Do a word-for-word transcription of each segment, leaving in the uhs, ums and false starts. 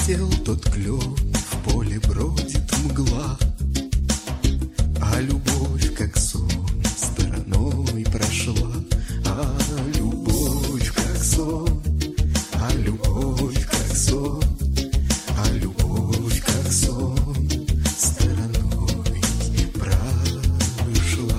Сел тот клен, в поле бродит мгла, а любовь, как сон, стороной прошла. А любовь, как сон, а любовь, как сон, а любовь, как сон, стороной прошла.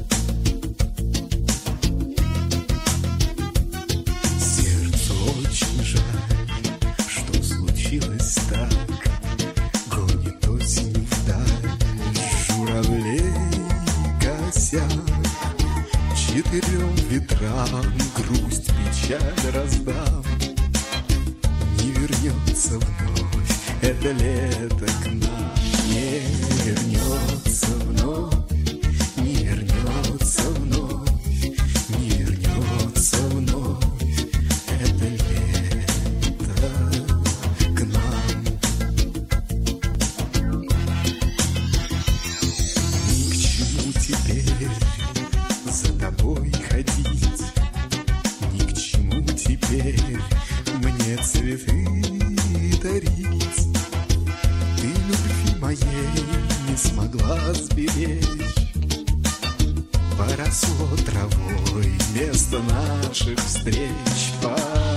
Сердцу очень жаль, что случилось так. Гонит осень вдаль журавлей косяк. Четырем ветрам грусть, печаль раздам. Не вернется вновь это лето к нам. Не вернется вновь, не вернется вновь, не вернется вновь это лето к нам. Ни к чему теперь за тобой ходить, ни к чему теперь мне цветы дарить. Ты любви моей не смогла сберечь, поросло травой место наших встреч.